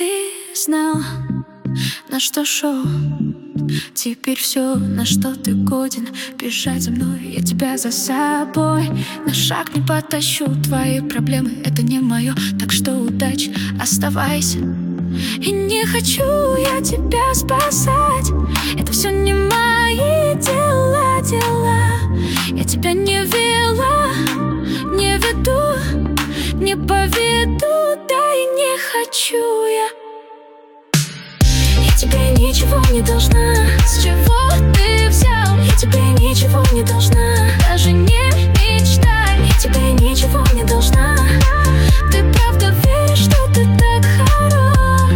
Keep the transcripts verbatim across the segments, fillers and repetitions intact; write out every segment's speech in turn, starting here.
ты знал, на что шел. Теперь все, на что ты годен, бежать за мной, я тебя за собой на шаг не потащу. Твои проблемы — это не мое, так что удачи, оставайся. И не хочу я тебя спасать, это все не мои дела, дела. Я тебя не вела, не веду, не поведу, да и не хочу я. Я тебе ничего не должна. С чего ты взял? Я тебе ничего не должна. Даже не мечтай. Я тебе ничего не должна. Ты правда веришь, что ты так хорош?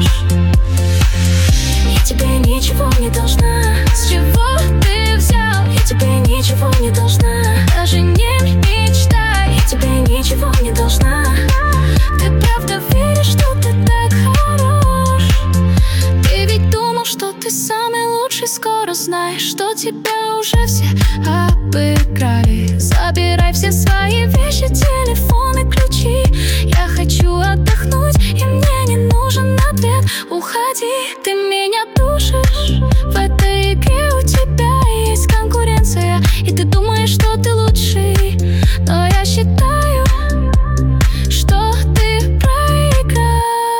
Я тебе ничего не должна. С чего ты взял? Я тебе ничего не должна. Даже не мечтай. Я тебе ничего не должна. Ты правда веришь, что ты так хорош? Ты ведь думал, что ты самый лучший, скоро знаешь, что тебя уже все обыграли. Забирай все свои вещи, телефон и ключи. Я хочу отдохнуть, и мне не нужен ответ. Уходи, ты меня душишь. В этой игре у тебя есть конкуренция, и ты думаешь, что ты лучший. Но я считаю, что ты проиграл.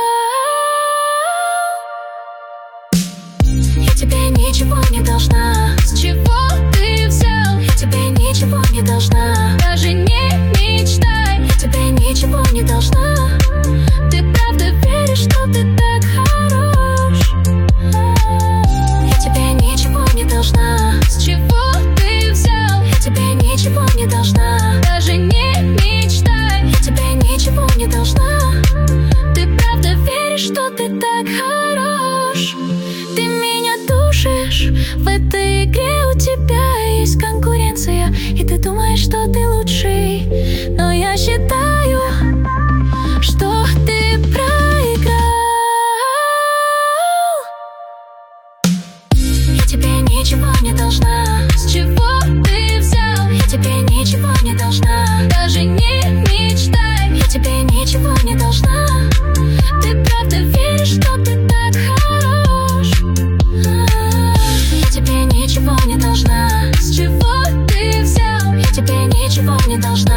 Я тебе ничего не должна. С чего ты взял? Я тебе ничего не должна. Даже не мечтай. Я тебе ничего не должна. Ты правда веришь, что ты так хорош? Я тебе ничего не должна. С чего ты взял? Я тебе ничего не должна. Даже не мечтай. Я тебе ничего не должна. Ты правда веришь, что ты так хорош? Ты меня душишь. В этой игре у тебя есть конкуренция, и ты думаешь, что ты лучший. Но я считаю, что ты проиграл. Я тебе ничего не должна. С чего ты взял? Я тебе ничего не должна. Даже не мечтай. Я тебе ничего не должна. Ты правда веришь, что ты так хорош? Я тебе ничего не должна. С чего ты взял? Я тебе ничего не должна.